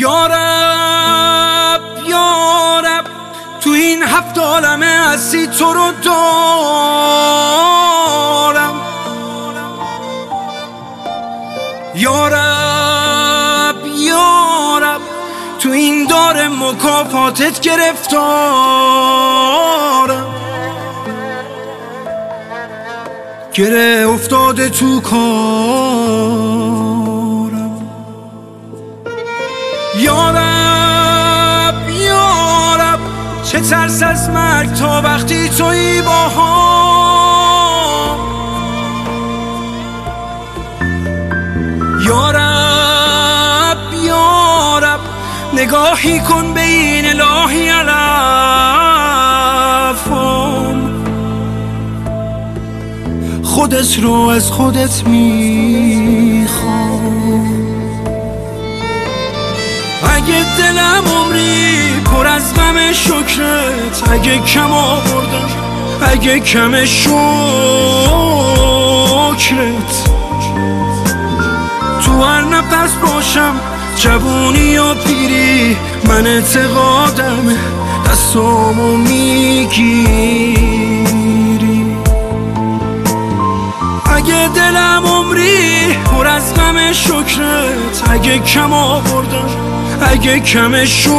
یارب یارب تو این 7 عالمه هستی تو رو دارم. یارب یارب تو این دار مکافاتت گرفتارم. گره افتاده تو کارم. یارب یارب چه ترس از مرگ تا وقتی تویی با هم. یارب یارب نگاهی کن به این الهی علفم. خودت رو از خودت میخوام. اگه دلم عمری پر از غم شکرت، اگه کم آوردم اگه کم شکرت، تو هر نفس باشم جوونی یا پیری، من اعتقادم دستامو میگیری. اگه دلم عمری پر از غم شکرت، اگه کم آوردم اگه کم شکرت،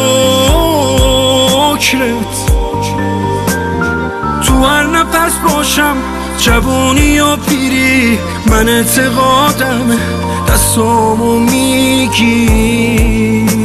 تو هر نفس باشم جوونی یا پیری، من اعتقادم دستامو میگیری.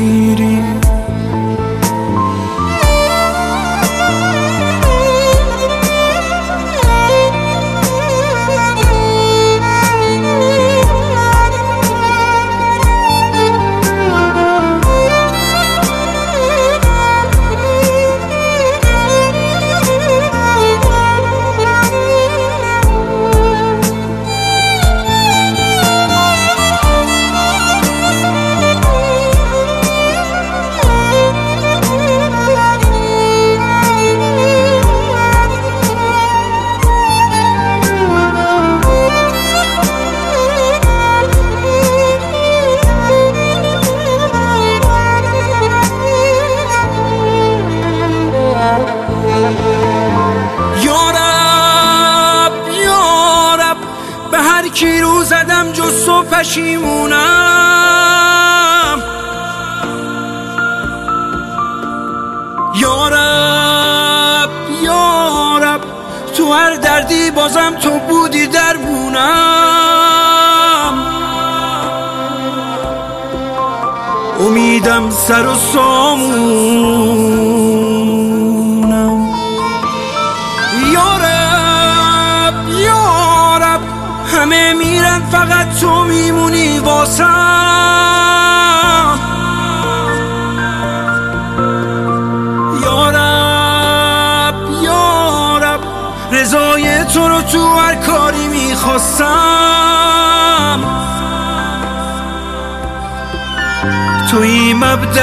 کی رو زدم جز تو پشیمونم. یارب یارب تو هر دردی بازم تو بودی دربونم. امیدم سر و سامونم. یارب یارب همه میرن فقط تو میمونی واسم. یارب یارب رضای تو رو تو هر کاری میخواستم. توی مبدأ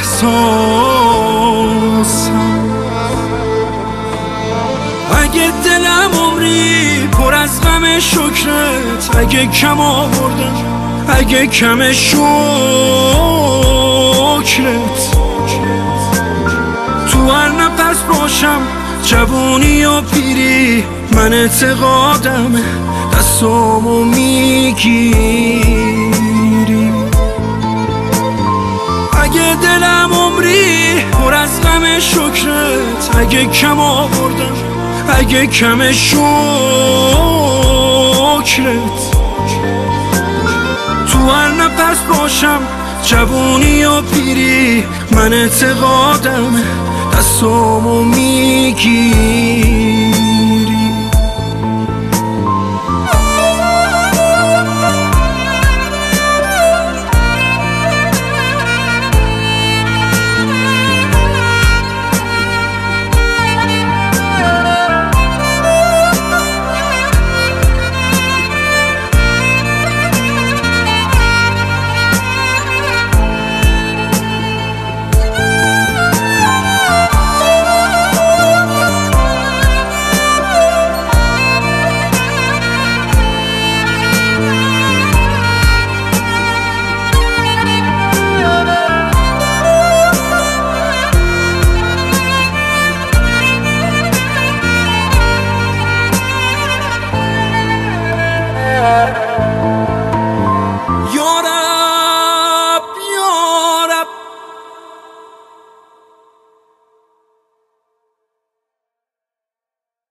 احساسم. اگه دلم عمری پر از غم شکرت، اگه کم آوردم اگه کم شکرت، تو هر نفس باشم جوونی یا پیری، من اعتقادم دستامو میگیری. اگه دلم عمری پر از غم شکرت، اگه کم آوردم اگه کم شکرت، تو هر نفس باشم جوونی یا پیری، من اعتقادم دستامو میگیری.